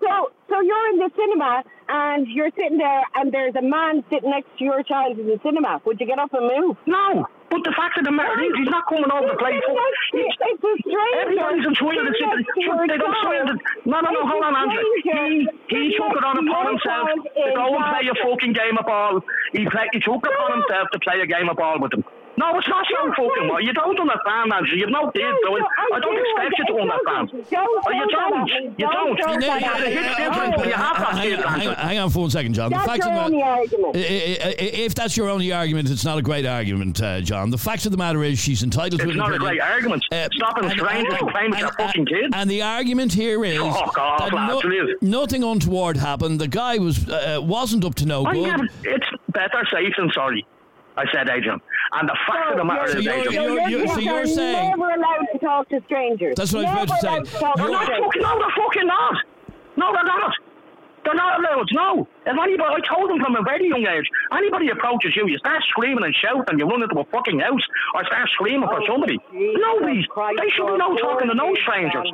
S8: So you're in the cinema and you're sitting there and there's a man sitting next to your child in the cinema. Would you get up and move?
S10: No. But the fact of the matter is, he's not coming over to play football.
S8: It's a stranger.
S10: Everybody's entitled to sit. They don't swim. No, hold on, Andrew. He took it on upon himself to go and play a fucking game of ball. He took it upon himself to play a game of ball with him. No, it's not so fucking well. You don't understand, Andrew. You've no kids, so I don't expect you to understand. You don't. You have that kid, Andrew.
S2: Hang on for 1 second, John.
S8: That's your only argument.
S2: If that's your only argument, it's not a great argument, John. The fact of the matter is she's entitled to it.
S10: It's not a great argument. Stopping strangers from playing with their fucking kids.
S2: And the argument here is that nothing untoward happened. The guy wasn't up to no good.
S10: It's better safe than sorry. I said, Adrian. And the fact of the matter is, Adrian.
S2: You're saying
S8: never allowed to talk to strangers.
S2: That's what I was about to say.
S10: No, they're fucking not. No, they're not. They're not allowed, no. If anybody, I told them from a very young age, anybody approaches you, you start screaming and shouting and you run into a fucking house or start screaming for somebody. Nobody. They should be no talking to no strangers.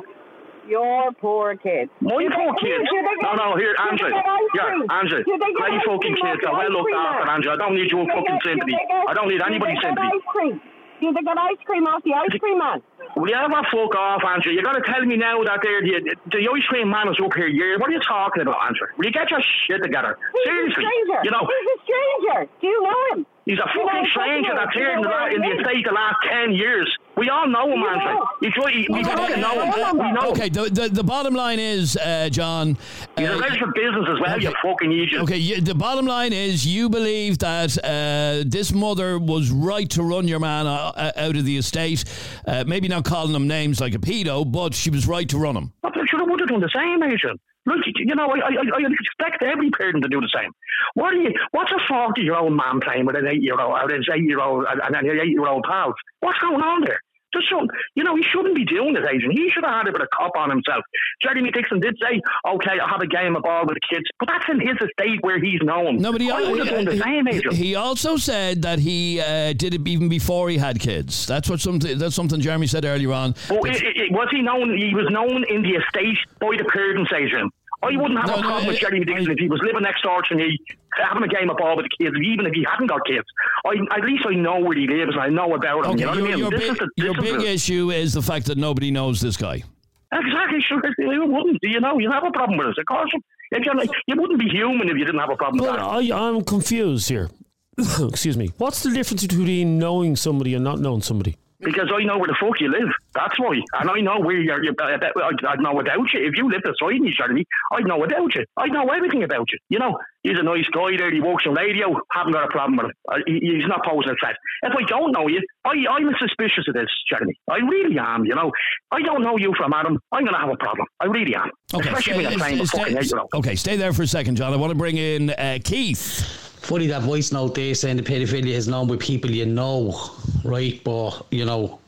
S8: Your poor kids.
S10: My poor kids? No, here, Andrew. Yeah, Andrew. Great fucking kids. Are well looked after, Andrew. I don't need your fucking sympathy. I don't need anybody's sympathy.
S8: Do they get ice cream off the ice cream man?
S10: Will you ever fuck off, Andrew? You got to tell me now that the ice cream man is up here. What are you talking about, Andrew? Will you get your shit together? Seriously.
S8: He's a stranger.
S10: You know,
S8: he's a stranger. Do you know him?
S10: He's a fucking stranger that's here in the estate the last 10 years. We all know him, Andrew. We fucking know him. We know.
S2: Okay, the bottom line is, John...
S10: He's a registered business as well, you fucking idiot.
S2: Okay, the bottom line is you believe that this mother was right to run your man out of the estate. Maybe not calling him names like a pedo, but she was right to run him.
S10: I should have done the same, Adrian. Look, you know, I expect every parent to do the same. What's a 40-year-old man playing with an 8-year-old or an 8-year-old and an 8-year-old pal? What's going on there? Just so, you know, he shouldn't be doing this, Adrian. He should have had a bit of cop on himself. Jeremy Dixon did say, okay, I'll have a game of ball with the kids, but that's in his estate where he's known.
S2: No, but
S10: I would have done the same, Adrian.
S2: He also said that he did it even before he had kids. That's something Jeremy said earlier on.
S10: But was he known? He was known in the estate by the parents, Adrian. I wouldn't have a problem with Jeremy Dixon if he was living next door to me, having a game of ball with the kids, even if he hadn't got kids. At least I know where he lives and I know about him.
S2: Okay,
S10: you know what I mean?
S2: Your big issue is the fact that nobody knows this guy.
S10: Exactly, sure. You wouldn't. You know, you'd have a problem with us. Of course, you wouldn't be human if you didn't have a problem with that.
S3: I'm confused here. Excuse me. What's the difference between knowing somebody and not knowing somebody?
S10: Because I know where the fuck you live. That's why. And I know where you're I'd know about you. If you lived beside me, Jeremy, I'd know about you. I'd know everything about you. You know, he's a nice guy there. He works on radio. Haven't got a problem with him. He's not posing a threat. If I don't know you, I'm suspicious of this, Jeremy. I really am, you know. I don't know you from Adam. I'm going to have a problem. I really am.
S2: Okay,
S10: especially when I'm playing with fucking 8-year-old.
S2: Okay, stay there for a second, John. I want to bring in Keith.
S11: Funny that voice note there saying the paedophilia is known with people you know, right? But, you know,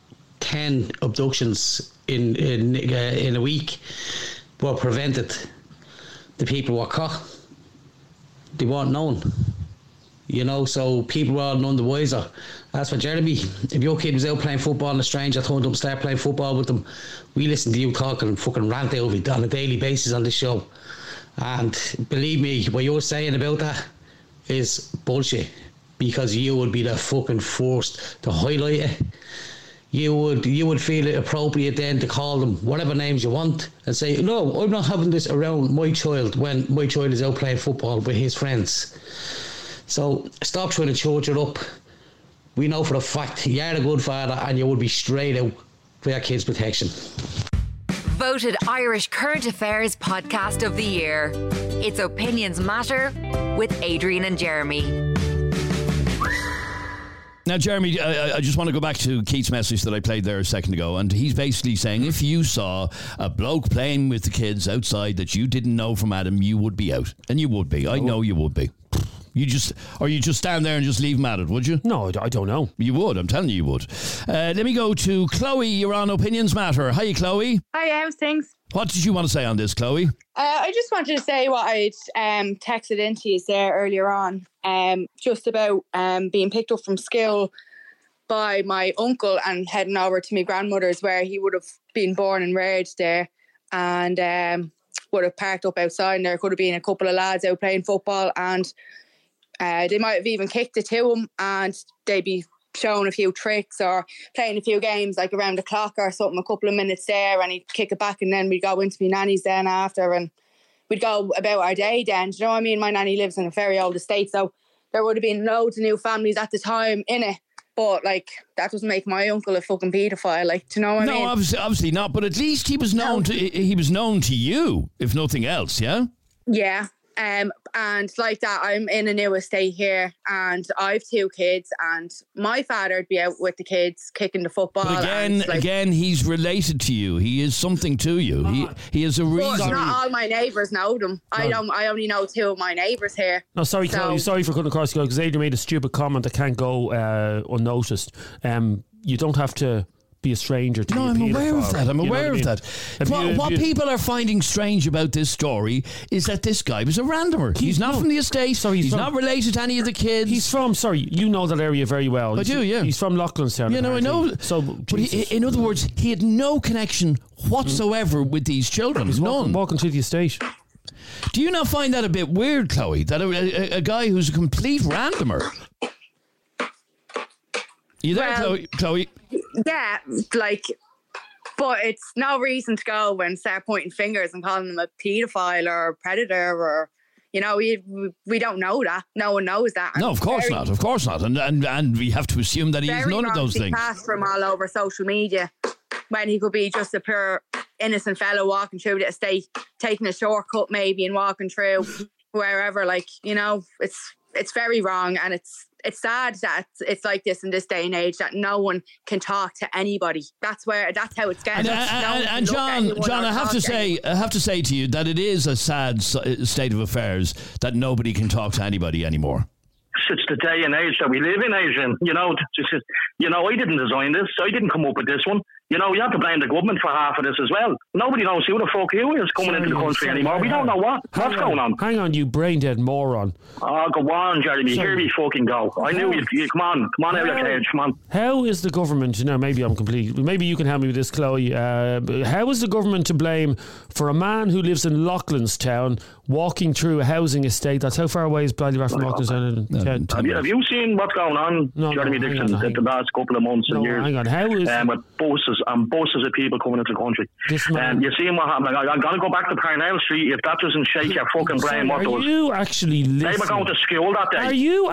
S11: 10 abductions in a week were prevented. The people were caught. They weren't known. You know, so people were none the wiser. As for Jeremy, if your kid was out playing football and a stranger told him to start playing football with them, we listen to you talking and fucking rant over it on a daily basis on this show. And believe me, what you're saying about that is bullshit, because you would be the fucking first to highlight it. You would feel it appropriate then to call them whatever names you want and say, no, I'm not having this around my child when my child is out playing football with his friends. So stop trying to church it up. We know for a fact you're a good father and you would be straight out for your kids' protection.
S1: Voted Irish Current Affairs Podcast of the Year. It's Opinions Matter with Adrian and Jeremy.
S2: Now, Jeremy, I just want to go back to Keith's message that I played there a second ago, and he's basically saying if you saw a bloke playing with the kids outside that you didn't know from Adam, you would be out. And you would be. I know you would be. You just stand there and just leave him at it, would you?
S3: No, I don't know.
S2: You would. I'm telling you would. Let me go to Chloe. You're on Opinions Matter. Hi, Chloe.
S12: Hi, how's things?
S2: What did you want to say on this, Chloe?
S12: I just wanted to say what I'd texted into you there earlier on, just about being picked up from school by my uncle and heading over to my grandmother's, where he would have been born and reared there, and would have parked up outside, and there could have been a couple of lads out playing football, and they might have even kicked it to him, and they'd be showing a few tricks or playing a few games like around the clock or something, a couple of minutes there, and he'd kick it back, and then we'd go into my nanny's then after, and we'd go about our day then. Do you know what I mean? My nanny lives in a very old estate, so there would have been loads of new families at the time in it. But, like, that doesn't make my uncle a fucking paedophile, like, do you know what I mean?
S2: No, obviously not, but at least he was known to you, if nothing else, yeah?
S12: Yeah. And like that, I'm in a new estate here, and I've 2 kids, and my father'd be out with the kids kicking the football.
S2: But again, he's related to you. He is something to you. He is a reason.
S12: But not all my neighbours know them. No. I only know 2 of my neighbours here.
S3: No, sorry, Chloe, sorry for cutting across you, because Adrian made a stupid comment that can't go unnoticed. You don't have to be a stranger to
S2: No,
S3: be a
S2: I'm
S3: paedophile.
S2: aware of that. I'm
S3: You know
S2: aware
S3: what I
S2: of
S3: mean?
S2: that. What people are finding strange about this story is that this guy was a randomer. He's not from the estate.
S3: So
S2: he's not related to any of the kids.
S3: He's from, sorry, you know that area very well.
S2: I do, yeah.
S3: He's from Loughlinstown.
S2: Yeah, no, I know.
S3: So,
S2: but in other words, he had no connection whatsoever with these children.
S3: He's
S2: None.
S3: walking through the estate.
S2: Do you not find that a bit weird, Chloe? That a guy who's a complete randomer. You there, Chloe?
S12: Yeah, but it's no reason to go and start pointing fingers and calling them a paedophile or a predator or, we don't know that. No one knows that.
S2: No, of course not. Of course not. And we have to assume that he is none of those things.
S12: Passed from all over social media when he could be just a pure innocent fellow walking through the estate, taking a shortcut maybe and walking through wherever. It's very wrong, and it's sad that it's like this in this day and age, that no one can talk to anybody. That's how it's getting.
S2: And John, I have to say to you that it is a sad state of affairs that nobody can talk to anybody anymore.
S10: It's the day and age that we live in, Adrian. I didn't design this. I didn't come up with this one. You have to blame the government for half of this as well. Nobody knows who the fuck who is coming into the country anymore. We don't know what's going on.
S3: Hang on, you brain dead moron.
S10: Oh, go on, Jeremy. Here we fucking go. I knew you. Come on out of your cage. Come on.
S3: How is the government? Maybe you can help me with this, Chloe. How is the government to blame for a man who lives in Loughlinstown walking through a housing estate? That's how far away is Ballybrack from Loughlinstown?
S10: Have you seen what's going on, Jeremy Dixon, the last couple of months and years?
S3: Hang on. How is
S10: with buses of people coming into the country? You're seeing what happened. I'm going to go back to Parnell Street. If that doesn't shake your fucking brain, what does?
S3: Are you actually listening?
S10: They were going to school that day.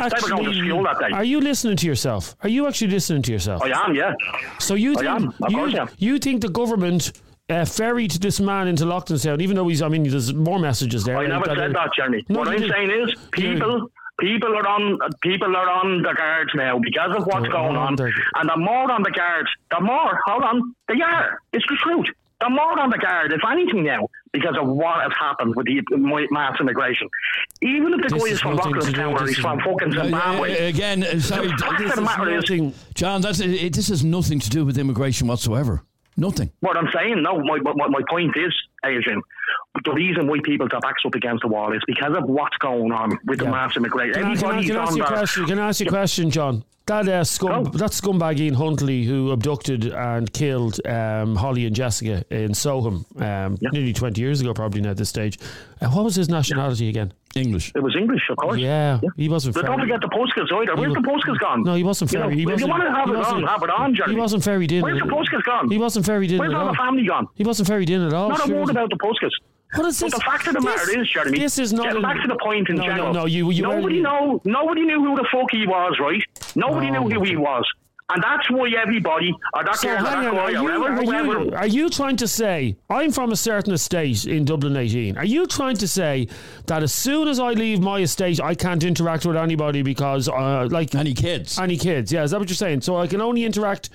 S3: Are you listening to yourself? Are you actually listening to yourself?
S10: I am, yeah.
S3: So you think the government ferried this man into Loughlinstown, even though there's more messages there.
S10: I never said that, Jeremy. What I'm saying is people are on the guard now because of what's going on, and they're more on the guard. They are. It's the truth. They're more on the guard, if anything, now because of what has happened with the mass immigration. Even if the guy is from Loughlinstown or he's from fucking Zimbabwe.
S2: Sorry, John, this has nothing to do with immigration whatsoever. Nothing.
S10: What I'm saying, my point is, Adrian, the reason why people got backs up against the wall is because of what's going on with the mass immigration.
S3: Can I ask you a question, John? That scumbag Ian Huntley who abducted and killed Holly and Jessica in Soham nearly 20 years ago, probably now at this stage. What was his nationality again?
S2: English.
S10: It was English, of course.
S3: Yeah. He wasn't fair.
S10: Don't forget the Puskis either. Where's the Puskis gone?
S3: No, he wasn't fair.
S10: If you want to have it on, Jeremy.
S3: He wasn't ferried in.
S10: Where's the Puskis gone?
S3: He wasn't ferried in.
S10: Where's all the family gone?
S3: He wasn't ferried in at all.
S10: Not a word about the Puskis.
S3: What is this?
S10: But the fact of the matter is, Jeremy,
S3: this is not
S10: back to the point in general.
S3: Nobody
S10: knew who the fuck he was, right? Nobody knew who he was. And that's why everybody, or that girl, or that guy, or whoever.
S3: Are you trying to say, I'm from a certain estate in Dublin 18, are you trying to say that as soon as I leave my estate, I can't interact with anybody because,
S2: Any kids,
S3: yeah, is that what you're saying? So I can only interact...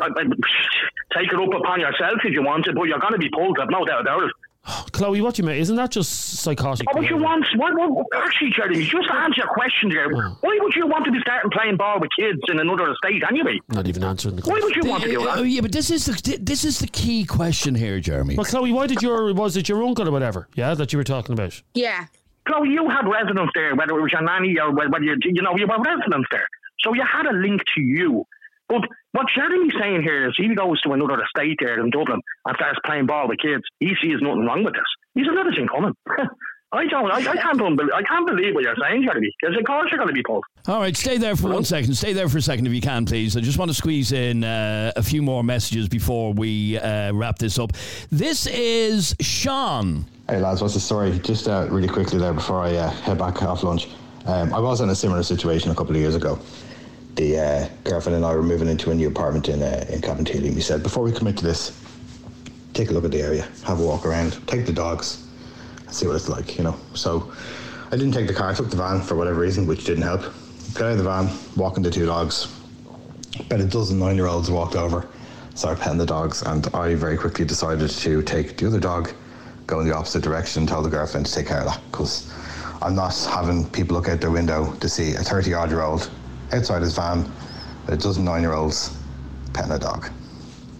S10: Take it up upon yourself if you want to, but you're going to be pulled, I've no doubt about it.
S3: Chloe, what do you mean? Isn't that just psychotic?
S10: What you want? Actually, Jeremy, just answer your question there. Why would you want to be starting playing ball with kids in another estate anyway?
S3: Not even answering the question.
S10: Why would you want to do that?
S2: Yeah, but this is the key question here, Jeremy.
S3: Well, Chloe, was it your uncle or whatever? Yeah, that you were talking about.
S12: Yeah.
S10: Chloe, you had residence there, whether it was your nanny or whether you were residence there, so you had a link to you. But what Jeremy's saying here is he goes to another estate there in Dublin and starts playing ball with kids. He sees nothing wrong with this. He's another thing coming. I can't believe what you're saying, Jeremy, because of course you're going to be pulled.
S2: All right, stay there for 1 second. Stay there for a second if you can, please. I just want to squeeze in a few more messages before we wrap this up. This is Sean.
S13: Hey lads, what's the story? Just really quickly there before I head back off lunch. I was in a similar situation a couple of years ago. The girlfriend and I were moving into a new apartment in Cabinteely. We said, before we commit to this, take a look at the area, have a walk around, take the dogs, see what it's like, So I didn't take the car, I took the van for whatever reason, which didn't help. Got out of the van, walking the two dogs. About a dozen 9-year-olds walked over, started petting the dogs, and I very quickly decided to take the other dog, go in the opposite direction, and tell the girlfriend to take care of that, because I'm not having people look out their window to see a 30-odd-year-old outside his van, a dozen 9-year-olds petting a dog.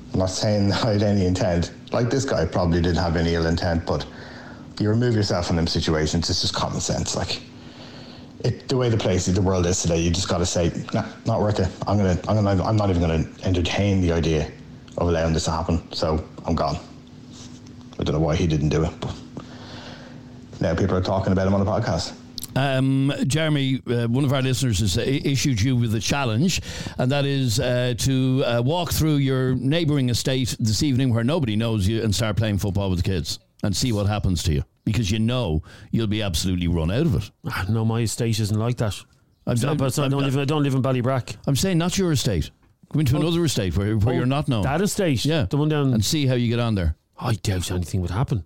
S13: I'm not saying I had any intent. Like, this guy probably didn't have any ill intent, but you remove yourself from them situations. It's just common sense. Like, the way the world is today, you just got to say, nah, not worth it. I'm not even going to entertain the idea of allowing this to happen. So I'm gone. I don't know why he didn't do it, but now people are talking about him on the podcast.
S2: Jeremy, one of our listeners has issued you with a challenge, and that is to walk through your neighbouring estate this evening where nobody knows you and start playing football with the kids and see what happens to you, because you know you'll be absolutely run out of it.
S3: No, my estate isn't like that. I don't live in Ballybrack.
S2: I'm saying not your estate. Go into another estate where you're not known.
S3: That estate?
S2: Yeah.
S3: The one down...
S2: And see how you get on there.
S3: I doubt anything would happen.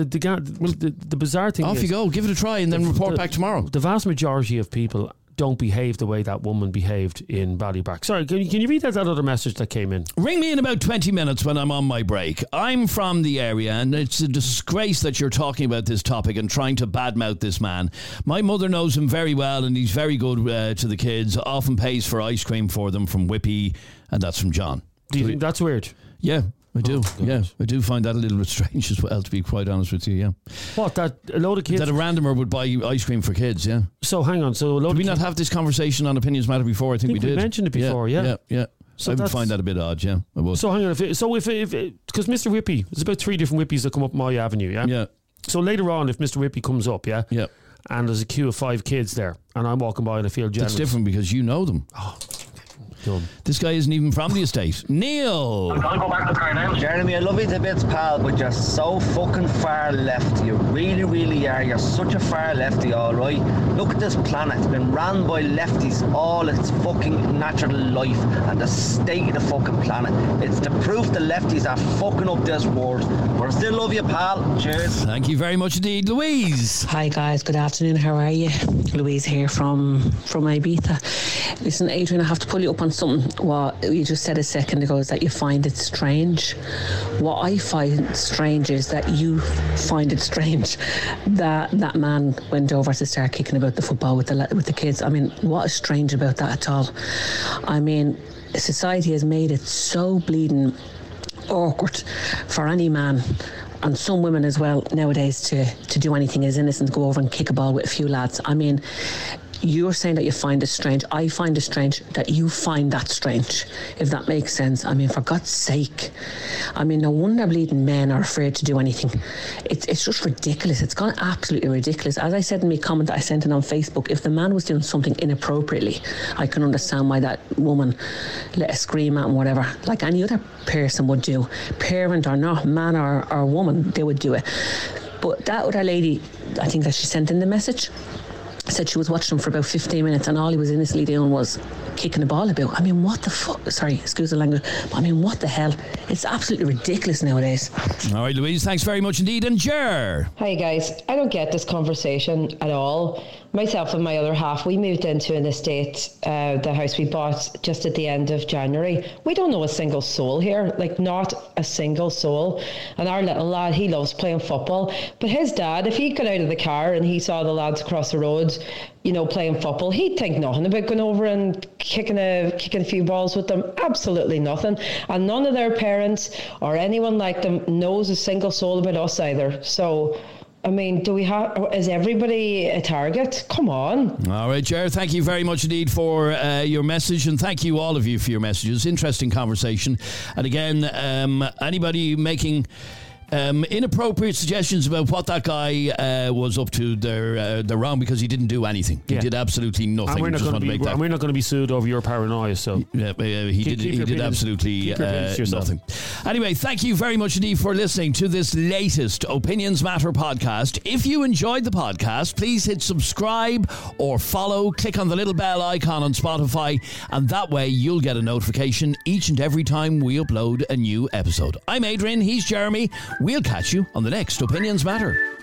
S3: The bizarre thing
S2: off
S3: is...
S2: you go, give it a try and then report back tomorrow.
S3: The vast majority of people don't behave the way that woman behaved in Ballybrack. Sorry, can you read that other message that came in?
S2: Ring me in about 20 minutes when I'm on my break. I'm from the area, and it's a disgrace that you're talking about this topic and trying to badmouth this man. My mother knows him very well, and he's very good to the kids, often pays for ice cream for them from Whippy, and that's from John.
S3: Do you think that's weird?
S2: Yeah. I do, I do find that a little bit strange as well, to be quite honest with you, yeah.
S3: What, that a load of kids...
S2: That a randomer would buy ice cream for kids, yeah.
S3: So, hang on, so a load
S2: did we not have this conversation on Opinions Matter before? I think we did.
S3: We mentioned it before, yeah.
S2: So I would find that a bit odd, yeah. I would.
S3: So, hang on, because Mr. Whippy, there's about 3 different Whippies that come up my avenue, yeah?
S2: Yeah.
S3: So, later on, if Mr. Whippy comes up, yeah?
S2: Yeah.
S3: And there's a queue of 5 kids there, and I'm walking by and I feel generous.
S2: It's different because you know them.
S3: Oh,
S2: this guy isn't even from the estate. Neil!
S10: I'm going to go back to Carnell.
S14: Jeremy, I love you to bits, pal, but you're so fucking far left. You really, really are. You're such a far lefty, alright? Look at this planet. It's been ran by lefties all its fucking natural life and the state of the fucking planet. It's the proof the lefties are fucking up this world. But I still love you, pal. Cheers.
S2: Thank you very much indeed. Louise.
S15: Hi, guys. Good afternoon. How are you? Louise here from Ibiza. Listen, Adrian, I have to pull you up on something. What you just said a second ago is that you find it strange. What I find strange is that you find it strange that that man went over to start kicking about the football with the kids. I mean, what is strange about that at all? I mean, society has made it so bleeding awkward for any man, and some women as well nowadays, to do anything as innocent, go over and kick a ball with a few lads. I mean, you're saying that you find it strange. I find it strange that you find that strange, if that makes sense. I mean, for God's sake. I mean, no wonder bleeding men are afraid to do anything. It's just ridiculous. It's gone absolutely ridiculous. As I said in my comment that I sent in on Facebook, if the man was doing something inappropriately, I can understand why that woman let a scream out and whatever, like any other person would do. Parent or not, man or woman, they would do it. But that other lady, I think that she sent in the message, said she was watching him for about 15 minutes and all he was innocently doing was kicking the ball about. I mean, what the fuck? Sorry, excuse the language. But I mean, what the hell? It's absolutely ridiculous nowadays.
S2: All right, Louise, thanks very much indeed. And Ger.
S16: Hi, guys. I don't get this conversation at all. Myself and my other half, we moved into an estate, the house we bought just at the end of January. We don't know a single soul here, like not a single soul. And our little lad, he loves playing football. But his dad, if he got out of the car and he saw the lads across the road, you know, playing football, he'd think nothing about going over and kicking a few balls with them. Absolutely nothing. And none of their parents or anyone like them knows a single soul about us either. So, I mean, is everybody a target? Come on.
S2: All right, Ger, thank you very much indeed for your message, and thank you all of you for your messages. Interesting conversation. And again, anybody making inappropriate suggestions about what that guy was up to, they're wrong, because he didn't do anything. He did absolutely nothing.
S3: And we're not going to be sued over your paranoia. So
S2: he did absolutely nothing. Anyway, thank you very much indeed for listening to this latest Opinions Matter podcast. If you enjoyed the podcast, please hit subscribe or follow. Click on the little bell icon on Spotify, and that way you'll get a notification each and every time we upload a new episode. I'm Adrian, he's Jeremy. We'll catch you on the next Opinions Matter.